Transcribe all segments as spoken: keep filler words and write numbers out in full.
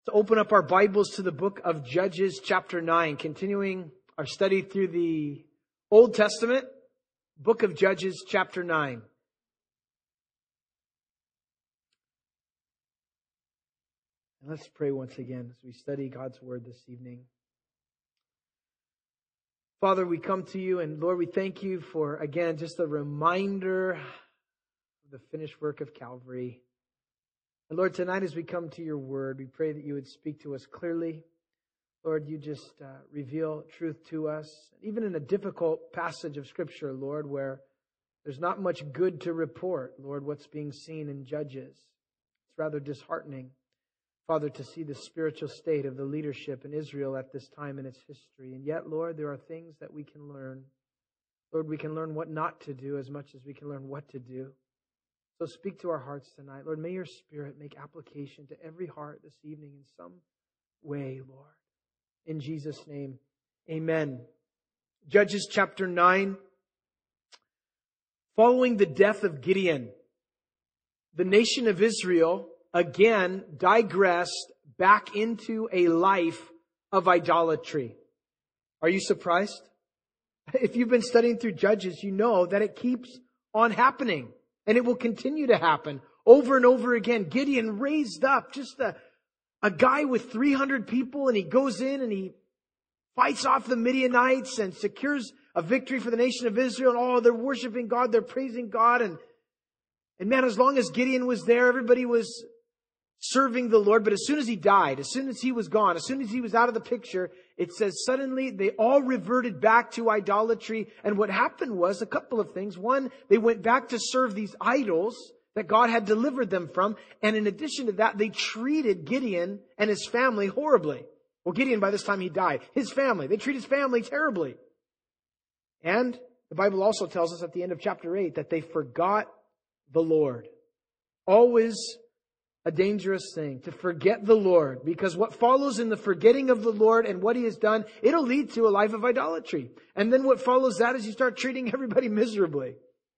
To open up our Bibles to the book of Judges, chapter nine, continuing our study through the Old Testament, book of Judges, chapter nine. And let's pray once again as we study God's Word this evening. Father, we come to you, and Lord, we thank you for, again, just a reminder of the finished work of Calvary. And Lord, tonight as we come to your word, we pray that you would speak to us clearly. Lord, you just uh, reveal truth to us. Even in a difficult passage of Scripture, Lord, where there's not much good to report, Lord, what's being seen in Judges. It's rather disheartening, Father, to see the spiritual state of the leadership in Israel at this time in its history. And yet, Lord, there are things that we can learn. Lord, we can learn what not to do as much as we can learn what to do. So speak to our hearts tonight. Lord, may your Spirit make application to every heart this evening in some way, Lord. In Jesus' name, amen. Judges chapter nine. Following the death of Gideon, the nation of Israel again digressed back into a life of idolatry. Are you surprised? If you've been studying through Judges, you know that it keeps on happening. And it will continue to happen over and over again. Gideon raised up just a, a guy with three hundred people, and he goes in and he fights off the Midianites and secures a victory for the nation of Israel. And oh, they're worshiping God, they're praising God. And, and man, as long as Gideon was there, everybody was serving the Lord. But as soon as he died, as soon as he was gone, as soon as he was out of the picture, it says suddenly they all reverted back to idolatry. And what happened was a couple of things. One, they went back to serve these idols that God had delivered them from. And in addition to that, they treated Gideon and his family horribly. Well, Gideon, by this time, he died. His family, they treat his family terribly. And the Bible also tells us at the end of chapter eight that they forgot the Lord. Always a dangerous thing to forget the Lord, because what follows in the forgetting of the Lord and what He has done, it'll lead to a life of idolatry. And then what follows that is you start treating everybody miserably.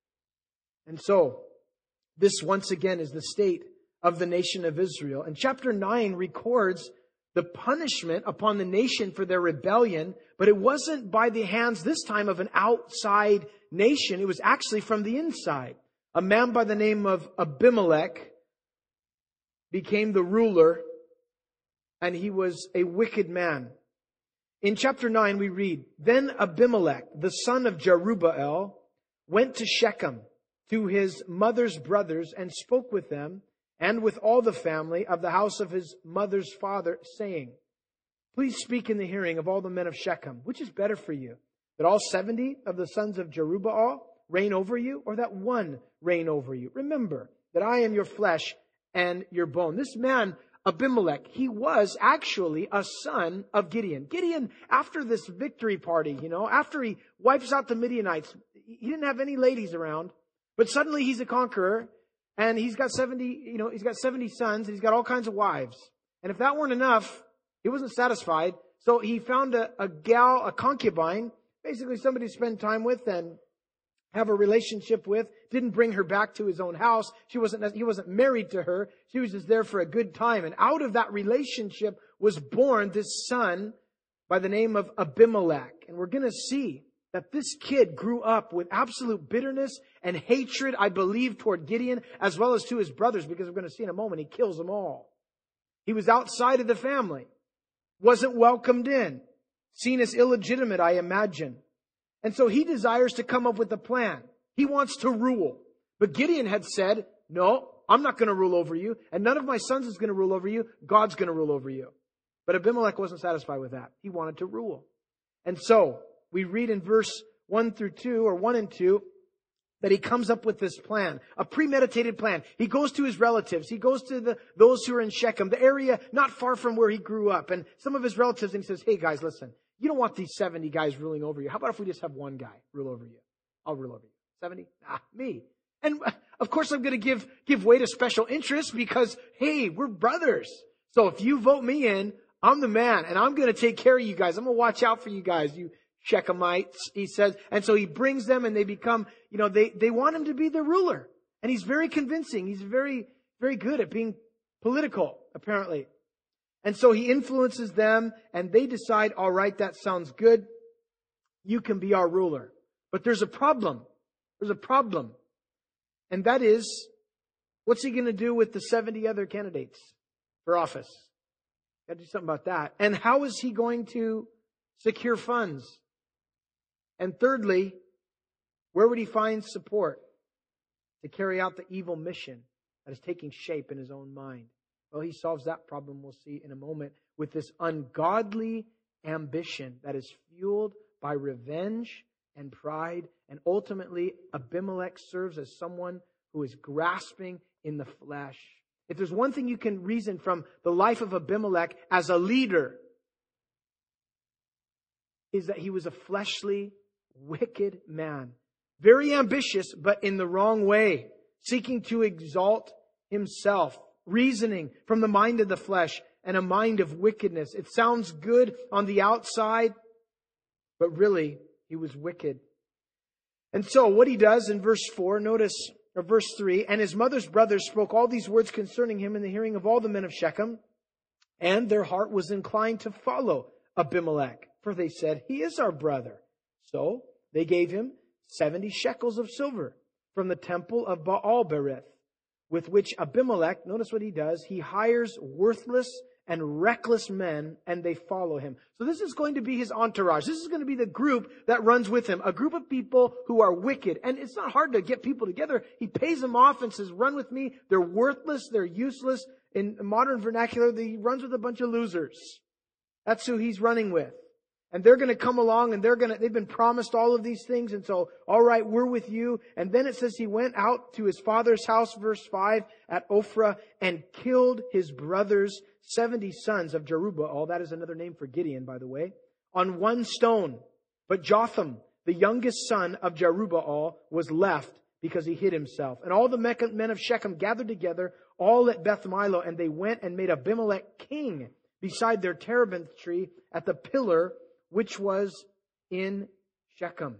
And so, this once again is the state of the nation of Israel. And chapter nine records the punishment upon the nation for their rebellion, but it wasn't by the hands this time of an outside nation. It was actually from the inside. A man by the name of Abimelech became the ruler, and he was a wicked man. In chapter nine we read, Then Abimelech, the son of Jerubbaal, went to Shechem to his mother's brothers and spoke with them and with all the family of the house of his mother's father, saying, Please speak in the hearing of all the men of Shechem. Which is better for you, that all seventy of the sons of Jerubbaal reign over you, or that one reign over you? Remember that I am your flesh and your bone. This man, Abimelech, he was actually a son of Gideon. Gideon, after this victory party, you know, after he wipes out the Midianites, he didn't have any ladies around, but suddenly he's a conqueror, and he's got seventy, you know, he's got seventy sons, and he's got all kinds of wives. And if that weren't enough, he wasn't satisfied. So he found a, a gal, a concubine, basically somebody to spend time with and have a relationship with, didn't bring her back to his own house. She wasn't, he wasn't married to her. She was just there for a good time. And out of that relationship was born this son by the name of Abimelech. And we're going to see that this kid grew up with absolute bitterness and hatred, I believe, toward Gideon, as well as to his brothers, because we're going to see in a moment, he kills them all. He was outside of the family, wasn't welcomed in, seen as illegitimate, I imagine. And so he desires to come up with a plan. He wants to rule. But Gideon had said, no, I'm not going to rule over you. And none of my sons is going to rule over you. God's going to rule over you. But Abimelech wasn't satisfied with that. He wanted to rule. And so we read in verse one through two, or one and two, that he comes up with this plan, a premeditated plan. He goes to his relatives. He goes to the those who are in Shechem, the area not far from where he grew up. And some of his relatives, and he says, hey guys, listen. You don't want these seventy guys ruling over you. How about if we just have one guy rule over you? I'll rule over you. seventy? Ah, me. And of course I'm going to give, give way to special interest because, hey, we're brothers. So if you vote me in, I'm the man and I'm going to take care of you guys. I'm going to watch out for you guys, you Shechemites, he says. And so he brings them and they become, you know, they, they want him to be the ruler. And he's very convincing. He's very, very good at being political, apparently. And so he influences them, and they decide, all right, that sounds good. You can be our ruler. But there's a problem. There's a problem. And that is, what's he going to do with the seventy other candidates for office? Got to do something about that. And how is he going to secure funds? And thirdly, where would he find support to carry out the evil mission that is taking shape in his own mind? Well, he solves that problem, we'll see in a moment, with this ungodly ambition that is fueled by revenge and pride. And ultimately, Abimelech serves as someone who is grasping in the flesh. If there's one thing you can reason from the life of Abimelech as a leader, is that he was a fleshly, wicked man. Very ambitious, but in the wrong way. Seeking to exalt himself. Reasoning from the mind of the flesh and a mind of wickedness. It sounds good on the outside, but really, he was wicked. And so what he does in verse four, notice, or verse three, and his mother's brothers spoke all these words concerning him in the hearing of all the men of Shechem, and their heart was inclined to follow Abimelech, for they said, he is our brother. So they gave him seventy shekels of silver from the temple of Baal-berith, with which Abimelech, notice what he does, he hires worthless and reckless men, and they follow him. So this is going to be his entourage. This is going to be the group that runs with him. A group of people who are wicked. And it's not hard to get people together. He pays them off and says, run with me. They're worthless. They're useless. In modern vernacular, he runs with a bunch of losers. That's who he's running with. And they're going to come along and they're going to, they've been promised all of these things. And so, all right, we're with you. And then it says he went out to his father's house, verse five, at Ophrah, and killed his brothers, seventy sons of Jerubbaal. That is another name for Gideon, by the way, on one stone. But Jotham, the youngest son of Jerubbaal, was left because he hid himself. And all the men of Shechem gathered together, all at Beth Milo, and they went and made Abimelech king beside their terebinth tree at the pillar which was in Shechem.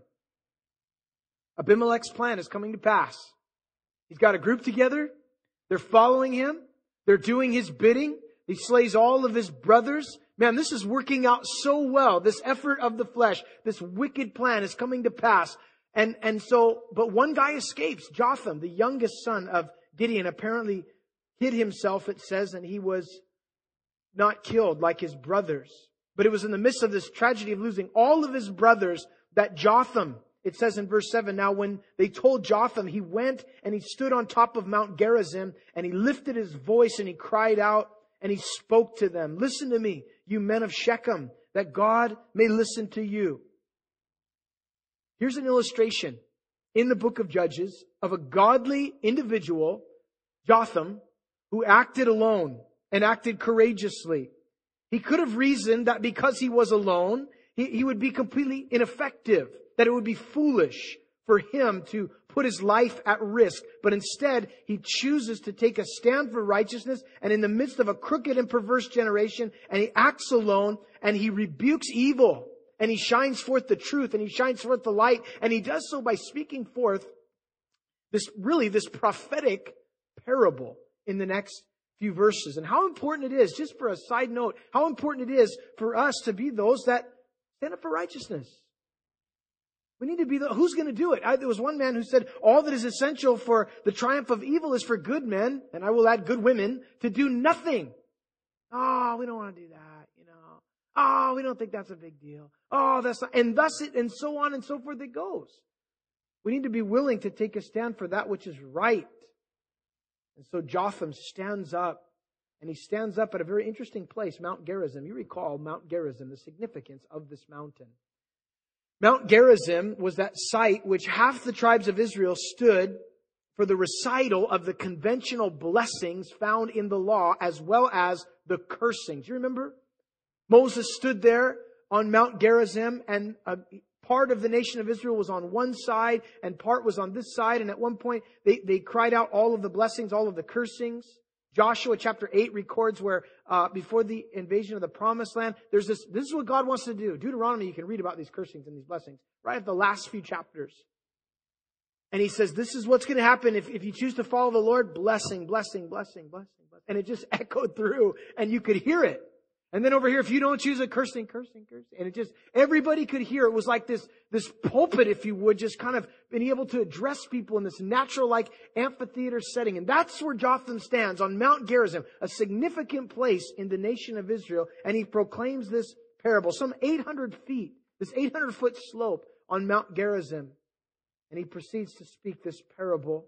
Abimelech's plan is coming to pass. He's got a group together. They're following him. They're doing his bidding. He slays all of his brothers. Man, this is working out so well. This effort of the flesh, this wicked plan is coming to pass. And, and so, but one guy escapes. Jotham, the youngest son of Gideon, apparently hid himself, it says, and he was not killed like his brothers. But it was in the midst of this tragedy of losing all of his brothers that Jotham, it says in verse seven, now when they told Jotham, he went and he stood on top of Mount Gerizim and he lifted his voice and he cried out and he spoke to them. Listen to me, you men of Shechem, that God may listen to you. Here's an illustration in the book of Judges of a godly individual, Jotham, who acted alone and acted courageously. He could have reasoned that because he was alone, he, he would be completely ineffective, that it would be foolish for him to put his life at risk. But instead, he chooses to take a stand for righteousness and in the midst of a crooked and perverse generation, and he acts alone and he rebukes evil and he shines forth the truth and he shines forth the light. And he does so by speaking forth this, really this prophetic parable in the next few verses. And how important it is, just for a side note, how important it is for us to be those that stand up for righteousness. We need to be the, who's going to do it? I, there was one man who said, all that is essential for the triumph of evil is for good men, and I will add good women, to do nothing. Oh, we don't want to do that, you know. Oh, we don't think that's a big deal. Oh, that's not, and thus it, and so on and so forth it goes. We need to be willing to take a stand for that which is right. And so Jotham stands up, and he stands up at a very interesting place, Mount Gerizim. You recall Mount Gerizim, the significance of this mountain. Mount Gerizim was that site which half the tribes of Israel stood for the recital of the conventional blessings found in the law as well as the cursings. You remember? Moses stood there on Mount Gerizim, and a part of the nation of Israel was on one side and part was on this side. And at one point they, they cried out all of the blessings, all of the cursings. Joshua chapter eight records where uh, before the invasion of the promised land, there's this, this is what God wants to do. Deuteronomy, you can read about these cursings and these blessings right at the last few chapters. And he says, this is what's going to happen if, if you choose to follow the Lord. Blessing, blessing, blessing, blessing, blessing. And it just echoed through and you could hear it. And then over here, if you don't choose it, cursing, cursing, cursing. And it just, everybody could hear. It was like this, this pulpit, if you would, just kind of being able to address people in this natural, like, amphitheater setting. And that's where Jotham stands, on Mount Gerizim, a significant place in the nation of Israel. And he proclaims this parable, some eight hundred feet, this eight hundred foot slope on Mount Gerizim. And he proceeds to speak this parable.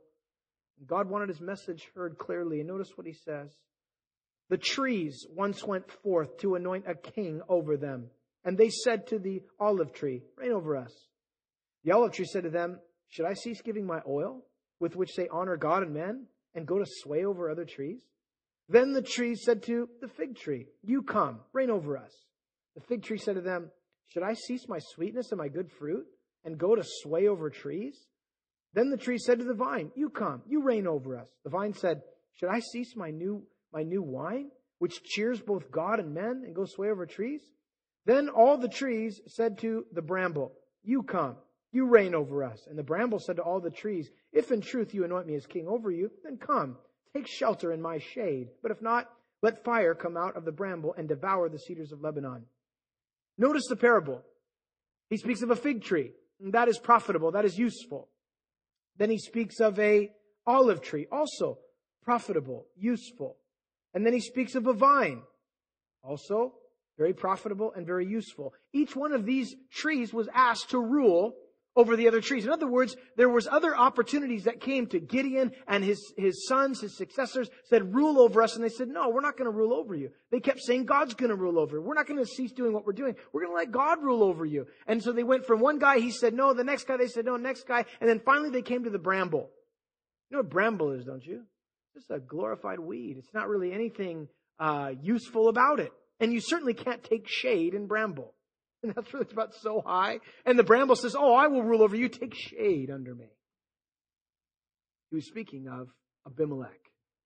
God wanted his message heard clearly. And notice what he says. The trees once went forth to anoint a king over them. And they said to the olive tree, reign over us. The olive tree said to them, should I cease giving my oil, with which they honor God and men, and go to sway over other trees? Then the trees said to the fig tree, you come, reign over us. The fig tree said to them, should I cease my sweetness and my good fruit, and go to sway over trees? Then the tree said to the vine, you come, you reign over us. The vine said, should I cease my new my new wine, which cheers both God and men, and go sway over trees? Then all the trees said to the bramble, you come, you reign over us. And the bramble said to all the trees, if in truth you anoint me as king over you, then come, take shelter in my shade. But if not, let fire come out of the bramble and devour the cedars of Lebanon. Notice the parable. He speaks of a fig tree. And that is profitable. That is useful. Then he speaks of a olive tree, also profitable, useful. And then he speaks of a vine, also very profitable and very useful. Each one of these trees was asked to rule over the other trees. In other words, there was other opportunities that came to Gideon and his, his sons, his successors, said, rule over us. And they said, no, we're not going to rule over you. They kept saying, God's going to rule over you. We're not going to cease doing what we're doing. We're going to let God rule over you. And so they went from one guy, he said no. The next guy, they said no. Next guy. And then finally they came to the bramble. You know what bramble is, don't you? It's a glorified weed. It's not really anything uh, useful about it. And you certainly can't take shade in bramble. And that's really about so high. And the bramble says, oh, I will rule over you. Take shade under me. He was speaking of Abimelech.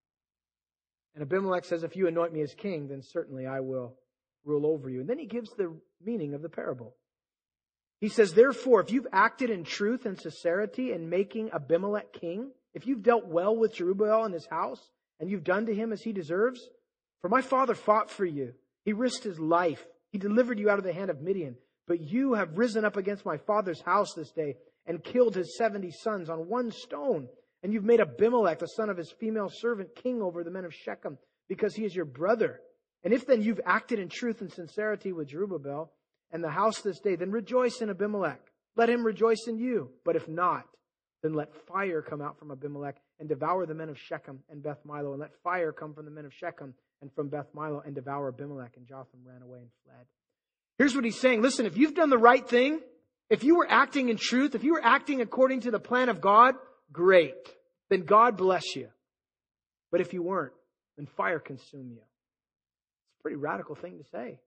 And Abimelech says, if you anoint me as king, then certainly I will rule over you. And then he gives the meaning of the parable. He says, therefore, if you've acted in truth and sincerity in making Abimelech king, if you've dealt well with Jerubbaal and his house, and you've done to him as he deserves, for my father fought for you. He risked his life. He delivered you out of the hand of Midian. But you have risen up against my father's house this day and killed his seventy sons on one stone. And you've made Abimelech, the son of his female servant, king over the men of Shechem, because he is your brother. And if then you've acted in truth and sincerity with Jerubbaal and the house this day, then rejoice in Abimelech. Let him rejoice in you. But if not, then let fire come out from Abimelech and devour the men of Shechem and Beth Milo. And let fire come from the men of Shechem and from Beth Milo and devour Abimelech. And Jotham ran away and fled. Here's what he's saying. Listen, if you've done the right thing, if you were acting in truth, if you were acting according to the plan of God, great. Then God bless you. But if you weren't, then fire consume you. It's a pretty radical thing to say.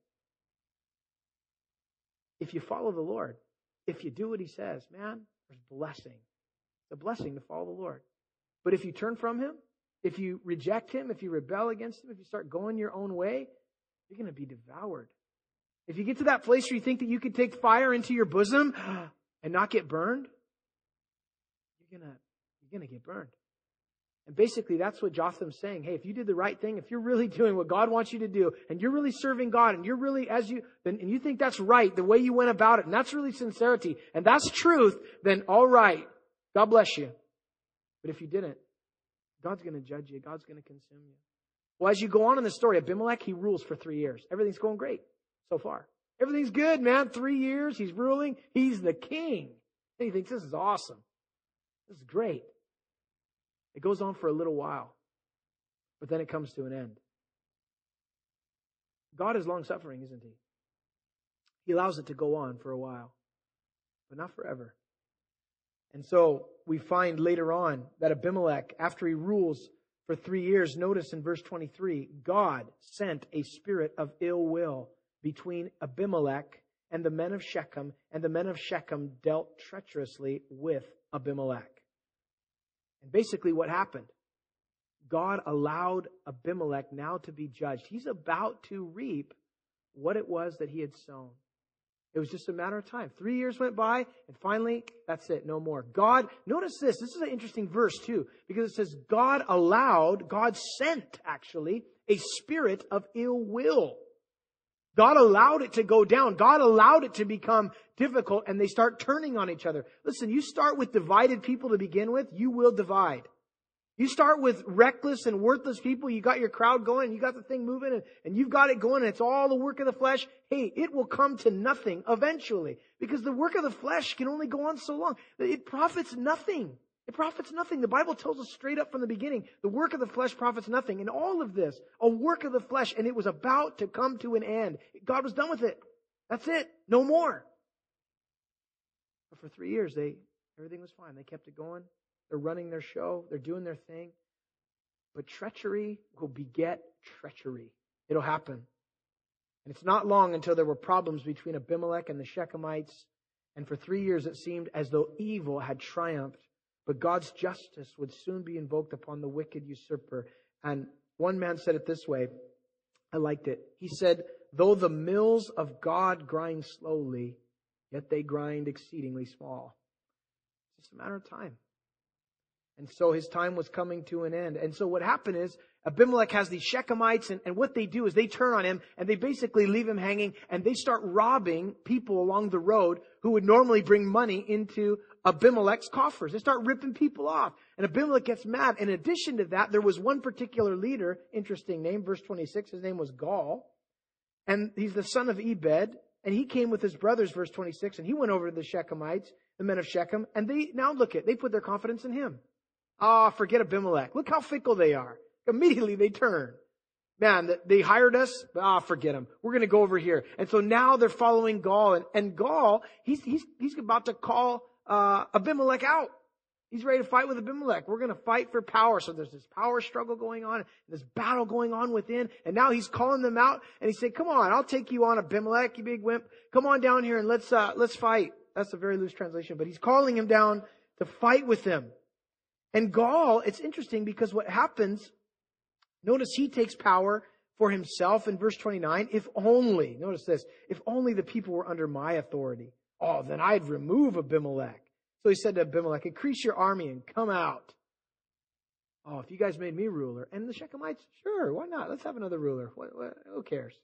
If you follow the Lord, if you do what he says, man, there's blessing. It's a blessing to follow the Lord. But if you turn from him, if you reject him, if you rebel against him, if you start going your own way, you're going to be devoured. If you get to that place where you think that you could take fire into your bosom and not get burned, you're going to, you're going to get burned. And basically that's what Jotham's saying. Hey, if you did the right thing, if you're really doing what God wants you to do, and you're really serving God, and you're really, as you, then, and you think that's right, the way you went about it, and that's really sincerity, and that's truth, then all right, God bless you. But if you didn't, God's going to judge you. God's going to consume you. Well, as you go on in the story, Abimelech, he rules for three years. Everything's going great so far. Everything's good, man. Three years, he's ruling. He's the king. And he thinks, this is awesome. This is great. It goes on for a little while, but then it comes to an end. God is long-suffering, isn't he? He allows it to go on for a while, but not forever. And so we find later on that Abimelech, after he rules for three years, notice in verse twenty-three, God sent a spirit of ill will between Abimelech and the men of Shechem, and the men of Shechem dealt treacherously with Abimelech. And basically what happened? God allowed Abimelech now to be judged. He's about to reap what it was that he had sown. It was just a matter of time. Three years went by, and finally, that's it, no more. God, notice this. This is an interesting verse, too, because it says God allowed, God sent, actually, a spirit of ill will God allowed it to go down. God allowed it to become difficult, and they start turning on each other. Listen, you start with divided people to begin with, you will divide. You start with reckless and worthless people, you got your crowd going, and you got the thing moving, and, and you've got it going, and it's all the work of the flesh. Hey, it will come to nothing eventually, because the work of the flesh can only go on so long. It profits nothing. It profits nothing. The Bible tells us straight up from the beginning, the work of the flesh profits nothing. And all of this, a work of the flesh, and it was about to come to an end. God was done with it. That's it. No more. But for three years, they everything was fine. They kept it going. They're running their show. They're doing their thing. But treachery will beget treachery. It'll happen. And it's not long until there were problems between Abimelech and the Shechemites. And for three years, it seemed as though evil had triumphed. But God's justice would soon be invoked upon the wicked usurper. And one man said it this way. I liked it. He said, though the mills of God grind slowly, yet they grind exceedingly small. It's just a matter of time. And so his time was coming to an end. And so what happened is Abimelech has these Shechemites, and, and what they do is they turn on him and they basically leave him hanging, and they start robbing people along the road who would normally bring money into Abimelech's coffers. They start ripping people off. And Abimelech gets mad. In addition to that, there was one particular leader, interesting name, verse twenty-six, his name was Gaul. And he's the son of Ebed. And he came with his brothers, verse twenty-six, and he went over to the Shechemites, the men of Shechem. And they, now look at, they put their confidence in him. Ah, oh, forget Abimelech. Look how fickle they are. Immediately they turn. Man, they hired us. Ah, oh, forget them. We're going to go over here. And so now they're following Gaul. And, and Gaul, he's, he's, he's about to call uh, Abimelech out. He's ready to fight with Abimelech. We're going to fight for power. So there's this power struggle going on, this battle going on within. And now he's calling them out. And he said, come on, I'll take you on, Abimelech, you big wimp. Come on down here and let's, uh, let's fight. That's a very loose translation, but he's calling him down to fight with him. And Gaul, it's interesting because what happens, notice he takes power for himself in verse twenty-nine. If only, notice this, if only the people were under my authority. Oh, then I'd remove Abimelech. So he said to Abimelech, increase your army and come out. Oh, if you guys made me ruler. And the Shechemites, sure, why not? Let's have another ruler. What, what, who cares?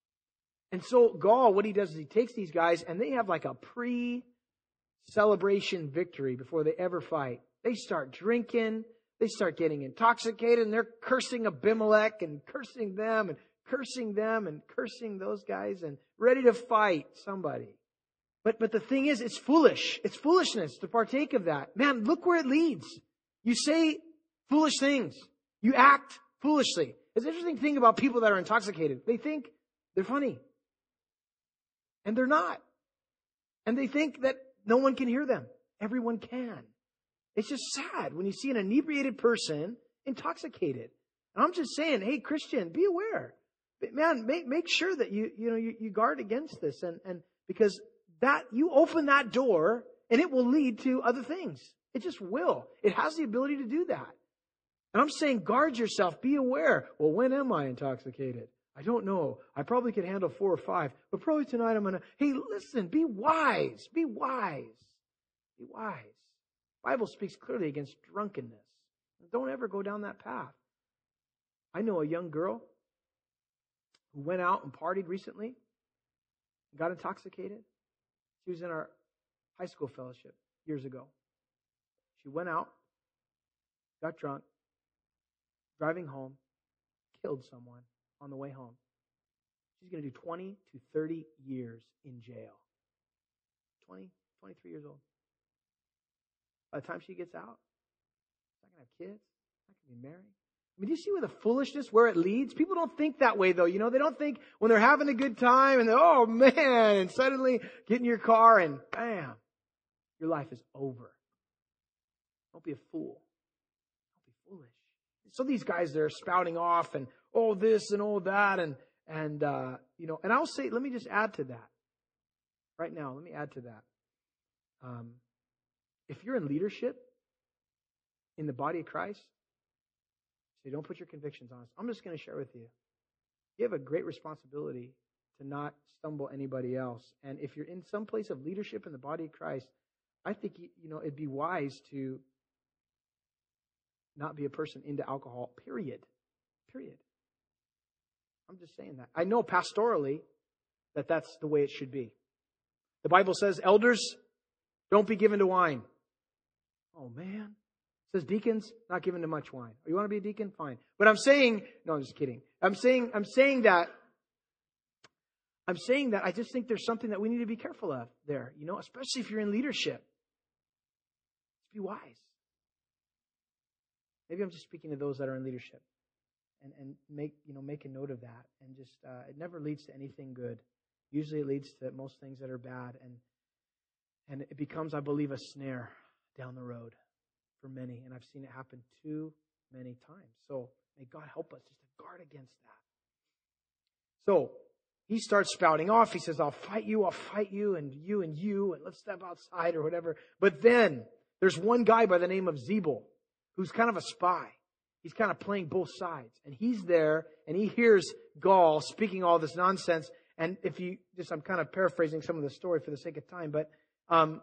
And so Gaul, what he does is he takes these guys and they have like a pre-celebration victory before they ever fight. They start drinking. They start getting intoxicated, and they're cursing Abimelech and cursing them and cursing them and cursing those guys and ready to fight somebody. But but the thing is, it's foolish. It's foolishness to partake of that. Man, look where it leads. You say foolish things. You act foolishly. It's an interesting thing about people that are intoxicated. They think they're funny. And they're not. And they think that no one can hear them. Everyone can. It's just sad when you see an inebriated person intoxicated. And I'm just saying, hey, Christian, be aware. Man, make, make sure that you, you know, you, you guard against this. And, and because that, you open that door and it will lead to other things. It just will. It has the ability to do that. And I'm saying, guard yourself. Be aware. Well, when am I intoxicated? I don't know. I probably could handle four or five. But probably tonight I'm going to, hey, listen, be wise. Be wise. Be wise. The Bible speaks clearly against drunkenness. Don't ever go down that path. I know a young girl who went out and partied recently, got intoxicated. She was in our high school fellowship years ago. She went out, got drunk, driving home, killed someone on the way home. She's going to do twenty to thirty years in jail. twenty, twenty-three years old. By the time she gets out, she's not going to have kids. She's not going to be married. I mean, do you see where the foolishness, where it leads? People don't think that way, though. You know, they don't think when they're having a good time and they're, oh, man, and suddenly get in your car and bam, your life is over. Don't be a fool. Don't be foolish. So these guys, they're spouting off and, oh, this and oh, that. And, and uh, you know, and I'll say, let me just add to that. Right now, let me add to that. Um, If you're in leadership in the body of Christ, say, don't put your convictions on us. I'm just going to share with you. You have a great responsibility to not stumble anybody else. And if you're in some place of leadership in the body of Christ, I think, you know, it'd be wise to not be a person into alcohol, period. Period. I'm just saying that. I know pastorally, that that's the way it should be. The Bible says, elders, don't be given to wine. Oh, man. It says deacons, not given to much wine. You want to be a deacon? Fine. But I'm saying, no, I'm just kidding. I'm saying, I'm saying that, I'm saying that I just think there's something that we need to be careful of there, you know, especially if you're in leadership. Be wise. Maybe I'm just speaking to those that are in leadership, and, and make, you know, make a note of that. And just, uh, it never leads to anything good. Usually it leads to most things that are bad. And, and it becomes, I believe, a snare down the road for many. And I've seen it happen too many times. So may God help us just to guard against that. So he starts spouting off. He says, I'll fight you, I'll fight you, and you and you, and let's step outside or whatever. But then there's one guy by the name of Zebul who's kind of a spy. He's kind of playing both sides. And he's there, and he hears Gaul speaking all this nonsense. And if you just, I'm kind of paraphrasing some of the story for the sake of time, but um,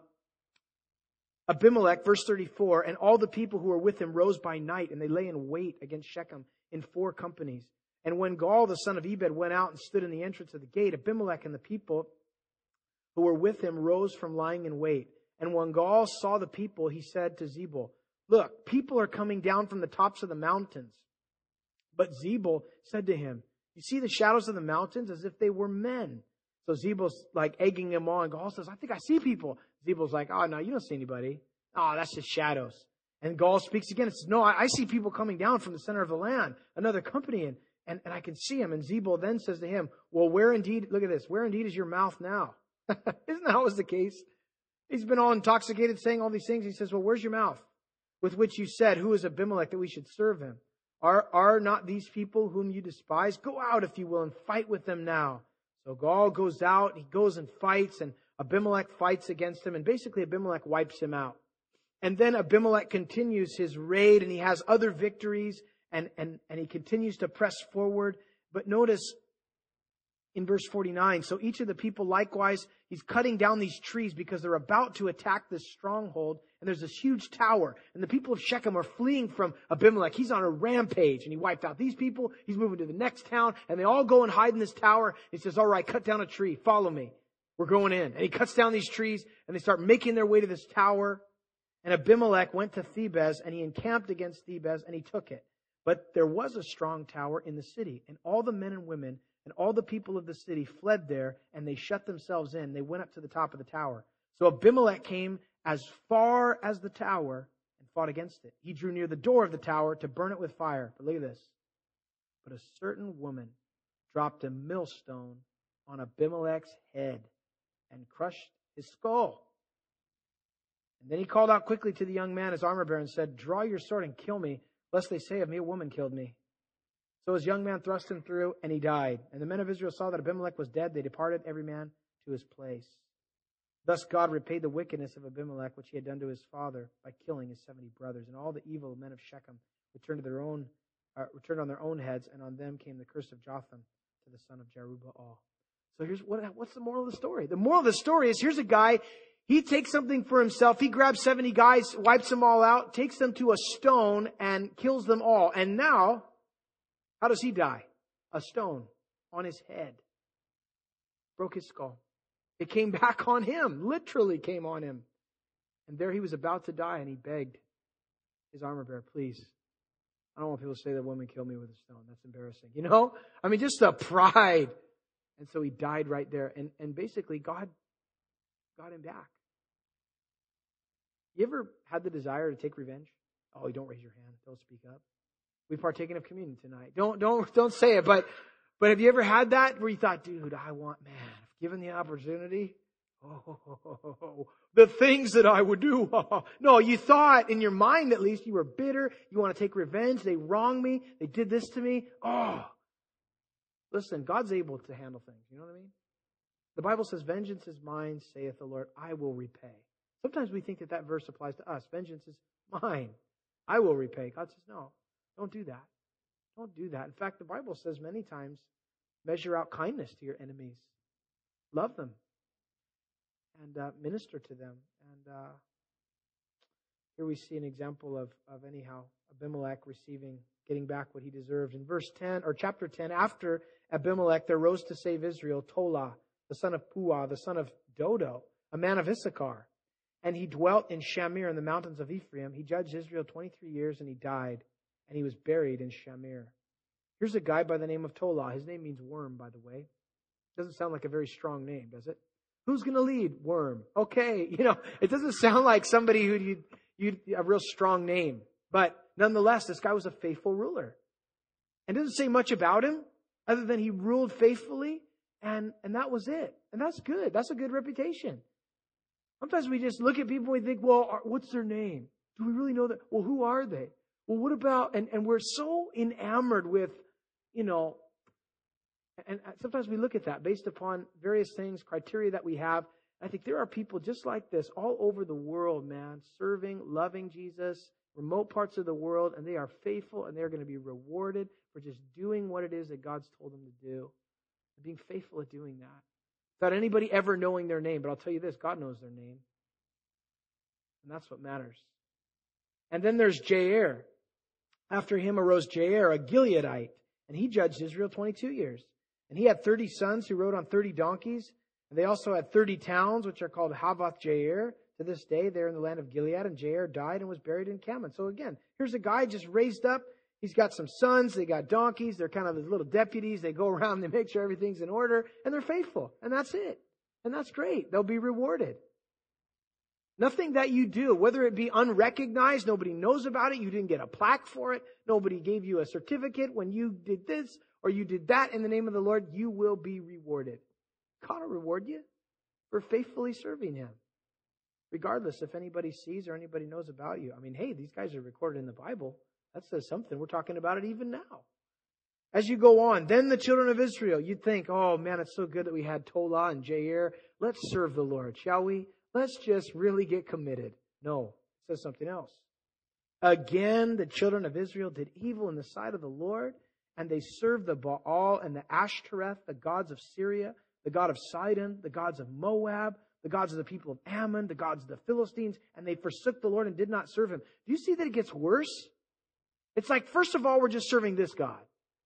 Abimelech, verse thirty-four, and all the people who were with him rose by night, and they lay in wait against Shechem in four companies. And when Gaul, the son of Ebed, went out and stood in the entrance of the gate, Abimelech and the people who were with him rose from lying in wait. And when Gaul saw the people, he said to Zebul, look, people are coming down from the tops of the mountains. But Zebul said to him, you see the shadows of the mountains as if they were men. So Zebul's like egging him on. Gaul says, I think I see people. Zebul's like, oh, no, you don't see anybody. Oh, that's just shadows. And Gaul speaks again and says, no, I, I see people coming down from the center of the land, another company, and, and, and I can see them. And Zebul then says to him, well, where indeed, look at this, where indeed is your mouth now? Isn't that always the case? He's been all intoxicated saying all these things. He says, well, where's your mouth with which you said, who is Abimelech that we should serve him? Are, are not these people whom you despise? Go out, if you will, and fight with them now. So Gaul goes out, he goes and fights, and Abimelech fights against him, and basically Abimelech wipes him out. And then Abimelech continues his raid, and he has other victories, and, and, and he continues to press forward. But notice in verse forty-nine, so each of the people likewise, he's cutting down these trees because they're about to attack this stronghold. And there's this huge tower. And the people of Shechem are fleeing from Abimelech. He's on a rampage. And he wiped out these people. He's moving to the next town. And they all go and hide in this tower. He says, all right, cut down a tree. Follow me. We're going in. And he cuts down these trees. And they start making their way to this tower. And Abimelech went to Thebez. And he encamped against Thebez. And he took it. But there was a strong tower in the city. And all the men and women and all the people of the city fled there. And they shut themselves in. They went up to the top of the tower. So Abimelech came as far as the tower and fought against it. He drew near the door of the tower to burn it with fire. But look at this. But a certain woman dropped a millstone on Abimelech's head and crushed his skull. And then he called out quickly to the young man, his armor bearer, and said, draw your sword and kill me, lest they say of me, a woman killed me. So his young man thrust him through, and he died. And the men of Israel saw that Abimelech was dead. They departed, every man to his place. Thus God repaid the wickedness of Abimelech, which he had done to his father, by killing his seventy brothers. And all the evil men of Shechem returned to their own, uh, returned on their own heads, and on them came the curse of Jotham to the son of Jerubbaal. So here's what, what's the moral of the story? The moral of the story is, here's a guy, he takes something for himself. He grabs seventy guys, wipes them all out, takes them to a stone, and kills them all. And now, how does he die? A stone on his head. Broke his skull. It came back on him, literally came on him. And there he was about to die, and he begged his armor bearer, please, I don't want people to say that woman killed me with a stone. That's embarrassing. You know? I mean, just the pride. And so he died right there. And, and basically, God got him back. You ever had the desire to take revenge? Oh, don't raise your hand. Don't speak up. We've partaken of communion tonight. Don't, don't, don't say it. But, but have you ever had that where you thought, dude, I want, man, given the opportunity, oh, the things that I would do. No, you thought in your mind, at least, you were bitter. You want to take revenge. They wronged me. They did this to me. Oh, listen, God's able to handle things. You know what I mean? The Bible says, vengeance is mine, saith the Lord. I will repay. Sometimes we think that that verse applies to us. Vengeance is mine. I will repay. God says, no, don't do that. Don't do that. In fact, the Bible says many times, measure out kindness to your enemies. Love them and uh, minister to them. And uh, here we see an example of, of anyhow Abimelech receiving, getting back what he deserved. In verse ten or chapter ten, after Abimelech, there rose to save Israel Tola, the son of Puah, the son of Dodo, a man of Issachar. And he dwelt in Shamir in the mountains of Ephraim. He judged Israel twenty-three years, and he died, and he was buried in Shamir. Here's a guy by the name of Tola. His name means worm, by the way. Doesn't sound like a very strong name, does it? Who's going to lead? Worm. Okay, you know, it doesn't sound like somebody who you you a real strong name. But nonetheless, this guy was a faithful ruler. And it doesn't say much about him other than he ruled faithfully, and, and that was it. And that's good. That's a good reputation. Sometimes we just look at people and we think, well, what's their name? Do we really know that? Well, who are they? Well, what about, and, and we're so enamored with, you know, and sometimes we look at that based upon various things, criteria that we have. I think there are people just like this all over the world, man, serving, loving Jesus, remote parts of the world, and they are faithful, and they're going to be rewarded for just doing what it is that God's told them to do, and being faithful at doing that. Without anybody ever knowing their name, but I'll tell you this, God knows their name, and that's what matters. And then there's Jair. After him arose Jair, a Gileadite, and he judged Israel twenty-two years. And he had thirty sons who rode on thirty donkeys. And they also had thirty towns, which are called Havoth Jair. To this day, they're in the land of Gilead. And Jair died and was buried in Kaman. So again, here's a guy just raised up. He's got some sons. They got donkeys. They're kind of his little deputies. They go around. They make sure everything's in order. And they're faithful. And that's it. And that's great. They'll be rewarded. Nothing that you do, whether it be unrecognized, nobody knows about it, you didn't get a plaque for it, nobody gave you a certificate when you did this or you did that in the name of the Lord, you will be rewarded. God will reward you for faithfully serving Him, regardless if anybody sees or anybody knows about you. I mean, hey, these guys are recorded in the Bible. That says something. We're talking about it even now. As you go on, then the children of Israel, you'd think, oh man, it's so good that we had Tola and Jair. Let's serve the Lord, shall we? Let's just really get committed. No, it says something else. Again, the children of Israel did evil in the sight of the Lord, and they served the Baal and the Ashtoreth, the gods of Syria, the god of Sidon, the gods of Moab, the gods of the people of Ammon, the gods of the Philistines, and they forsook the Lord and did not serve Him. Do you see that it gets worse? It's like, first of all, we're just serving this God.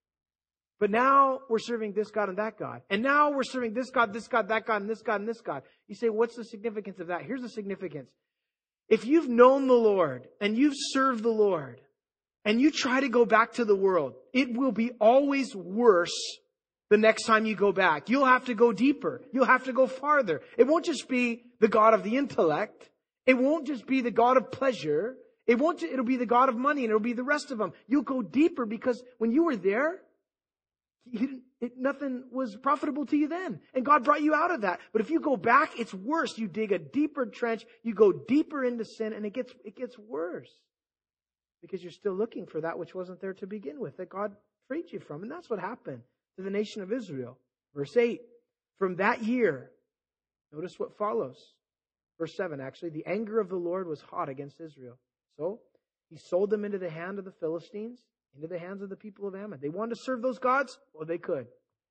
But now we're serving this God and that God. And now we're serving this God, this God, that God, and this God, and this God. You say, what's the significance of that? Here's the significance. If you've known the Lord and you've served the Lord and you try to go back to the world, it will be always worse the next time you go back. You'll have to go deeper. You'll have to go farther. It won't just be the God of the intellect. It won't just be the God of pleasure. It won't, it'll be the God of money and it'll be the rest of them. You'll go deeper because when you were there, You didn't, it, nothing was profitable to you then. And God brought you out of that. But if you go back, it's worse. You dig a deeper trench. You go deeper into sin and it gets, it gets worse. Because you're still looking for that which wasn't there to begin with, that God freed you from. And that's what happened to the nation of Israel. Verse eight. From that year, notice what follows. Verse seven, actually. The anger of the Lord was hot against Israel. So He sold them into the hand of the Philistines, into the hands of the people of Ammon. They wanted to serve those gods? Well, they could.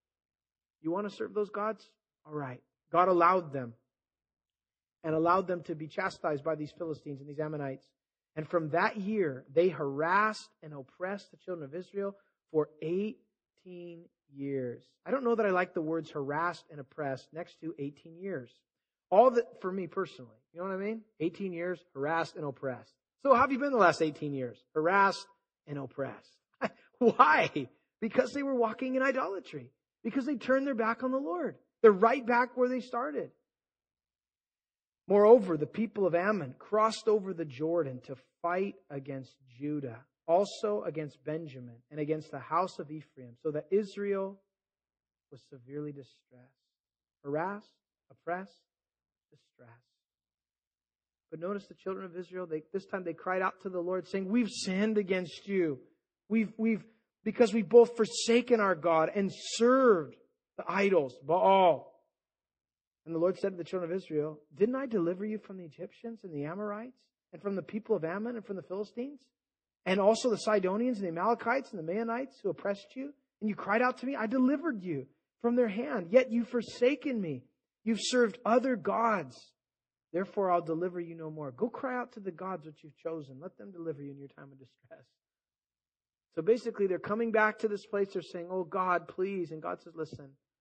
You want to serve those gods? All right. God allowed them and allowed them to be chastised by these Philistines and these Ammonites. And from that year, they harassed and oppressed the children of Israel for eighteen years. I don't know that I like the words harassed and oppressed next to eighteen years. All that, for me personally, you know what I mean? eighteen years, harassed and oppressed. So how have you been the last eighteen years? Harassed and oppressed. Why? Because they were walking in idolatry. Because they turned their back on the Lord. They're right back where they started. Moreover, the people of Ammon crossed over the Jordan to fight against Judah, also against Benjamin, and against the house of Ephraim, so that Israel was severely distressed. Harassed, oppressed, distressed. But notice the children of Israel, they, this time they cried out to the Lord, saying, we've sinned against you. We've, we've, because we've both forsaken our God and served the idols, Baal. And the Lord said to the children of Israel, didn't I deliver you from the Egyptians and the Amorites and from the people of Ammon and from the Philistines? And also the Sidonians and the Amalekites and the Maonites who oppressed you? And you cried out to me, I delivered you from their hand. Yet you've forsaken me. You've served other gods. Therefore, I'll deliver you no more. Go cry out to the gods which you've chosen. Let them deliver you in your time of distress. So basically, they're coming back to this place. They're saying, oh, God, please. And God says, listen,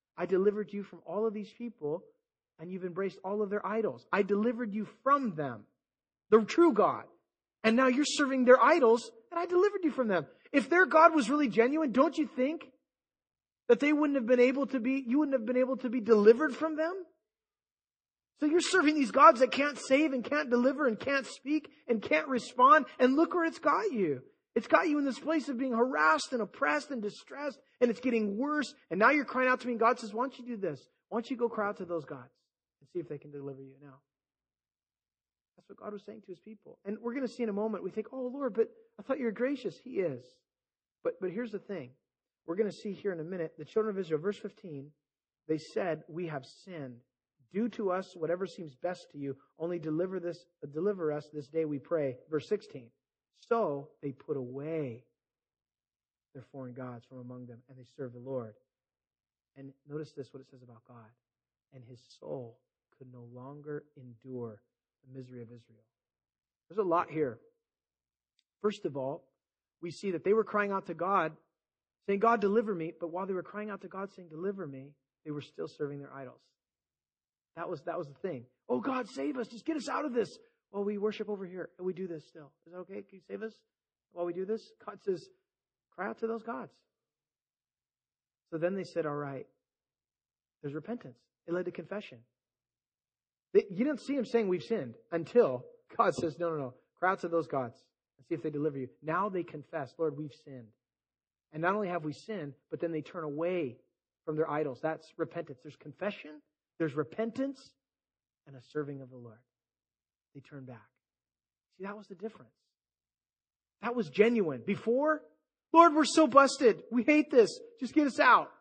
I delivered you from all of these people, and you've embraced all of their idols. I delivered you from them, the true God. And now you're serving their idols, and I delivered you from them. If their God was really genuine, don't you think that they wouldn't have been able to be, you wouldn't have been able to be delivered from them? So you're serving these gods that can't save and can't deliver and can't speak and can't respond. And look where it's got you. It's got you in this place of being harassed and oppressed and distressed, and it's getting worse. And now you're crying out to me, and God says, why don't you do this? Why don't you go cry out to those gods and see if they can deliver you now? That's what God was saying to his people. And we're going to see in a moment, we think, oh, Lord, but I thought you were gracious. He is. But, but here's the thing. We're going to see here in a minute, the children of Israel, verse fifteen, they said, we have sinned. Do to us whatever seems best to you. Only deliver this, deliver us this day, we pray. Verse sixteen. So they put away their foreign gods from among them, and they served the Lord. And notice this, what it says about God. And his soul could no longer endure the misery of Israel. There's a lot here. First of all, we see that they were crying out to God, saying, God, deliver me. But while they were crying out to God, saying, deliver me, they were still serving their idols. That was, that was the thing. Oh, God, save us. Just get us out of this. Well, we worship over here, and we do this still. Is that okay? Can you save us while we do this? God says, cry out to those gods. So then they said, all right, there's repentance. It led to confession. They, you didn't see him saying we've sinned until God says, no, no, no. Cry out to those gods and see if they deliver you. Now they confess, Lord, we've sinned. And not only have we sinned, but then they turn away from their idols. That's repentance. There's confession, there's repentance, and a serving of the Lord. They turn back. See, that was the difference. That was genuine. Before, Lord, we're so busted. We hate this. Just get us out.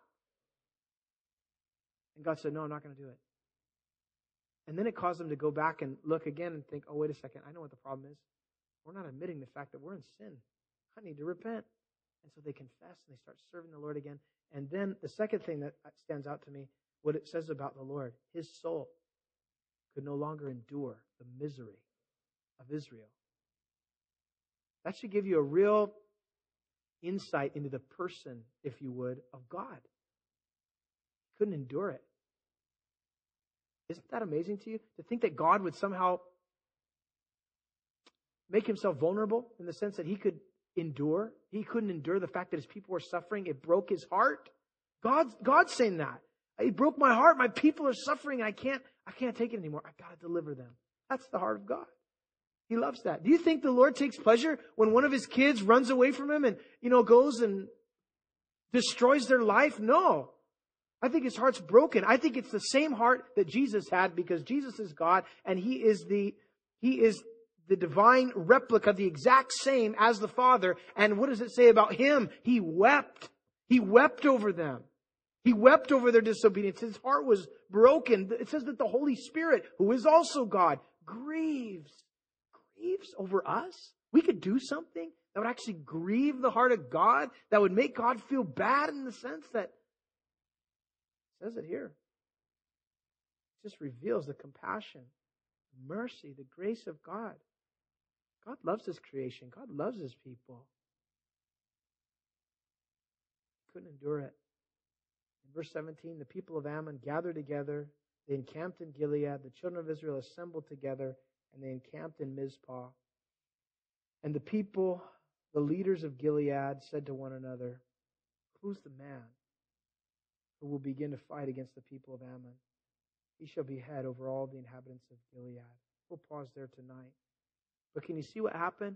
And God said, no, I'm not going to do it. And then it caused them to go back and look again and think, oh, wait a second. I know what the problem is. We're not admitting the fact that we're in sin. I need to repent. And so they confess and they start serving the Lord again. And then the second thing that stands out to me, what it says about the Lord, his soul could no longer endure the misery of Israel. That should give you a real insight into the person, if you would, of God. He couldn't endure it. Isn't that amazing to you? To think that God would somehow make himself vulnerable in the sense that he could endure. He couldn't endure the fact that his people were suffering. It broke his heart. God's, God's saying that. It broke my heart. My people are suffering. I can't, I can't take it anymore. I've got to deliver them. That's the heart of God. He loves that. Do you think the Lord takes pleasure when one of his kids runs away from him and, you know, goes and destroys their life? No. I think his heart's broken. I think it's the same heart that Jesus had, because Jesus is God and he is the, he is the divine replica, the exact same as the Father. And what does it say about him? He wept. He wept over them. He wept over their disobedience. His heart was broken. It says that the Holy Spirit, who is also God, grieves. Grieves over us? We could do something that would actually grieve the heart of God, that would make God feel bad, in the sense that it says it here. It just reveals the compassion, mercy, the grace of God. God loves his creation. God loves his people. Couldn't endure it. In verse seventeen, the people of Ammon gathered together. They encamped in Gilead. The children of Israel assembled together, and they encamped in Mizpah. And the people, the leaders of Gilead, said to one another, who's the man who will begin to fight against the people of Ammon? He shall be head over all the inhabitants of Gilead. We'll pause there tonight. But can you see what happened?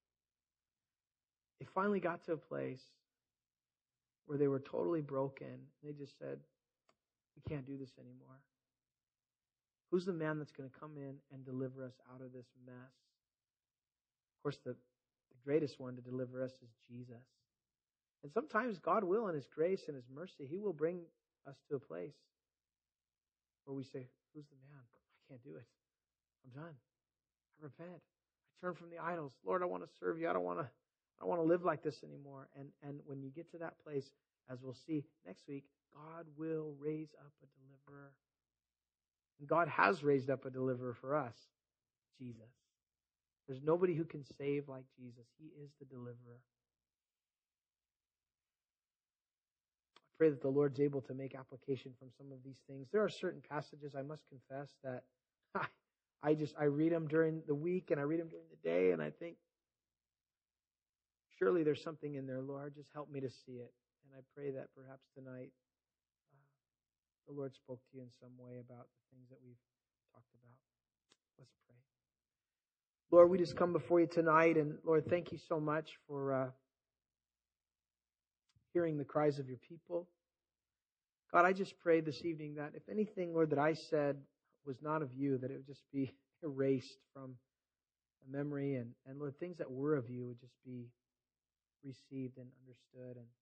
They finally got to a place where they were totally broken. They just said, we can't do this anymore. Who's the man that's going to come in and deliver us out of this mess? Of course, the, the greatest one to deliver us is Jesus. And sometimes God will, in his grace and his mercy, he will bring us to a place where we say, who's the man? I can't do it. I'm done. I repent. I turn from the idols. Lord, I want to serve you. I don't want to I don't want to live like this anymore. And, and when you get to that place, as we'll see next week, God will raise up a deliverer. And God has raised up a deliverer for us, Jesus. There's nobody who can save like Jesus. He is the deliverer. pray that the Lord's able to make application from some of these things. There are certain passages, I must confess, that I, I just, I read them during the week and I read them during the day and I think, surely there's something in there, Lord. Just help me to see it. And I pray that perhaps tonight uh, the Lord spoke to you in some way about the things that we've talked about. Let's pray. Lord, we just come before you tonight, and Lord, thank you so much for uh, hearing the cries of your people. God, I just pray this evening that if anything, Lord, that I said was not of you, that it would just be erased from the memory, and, and Lord, things that were of you would just be received and understood. And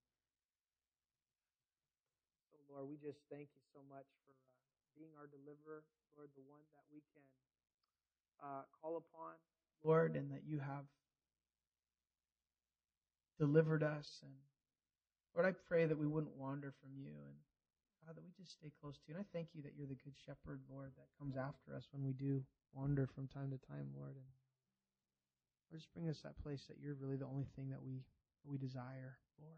so, Lord, we just thank you so much for uh, being our deliverer, Lord, the one that we can uh, call upon, Lord, and that you have delivered us. And Lord, I pray that we wouldn't wander from you, and God, that we just stay close to you. And I thank you that you're the good shepherd, Lord, that comes after us when we do wander from time to time, Lord. And Lord, just bring us that place that you're really the only thing that we that we desire, Lord.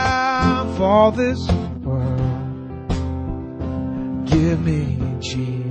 This world, give me Jesus.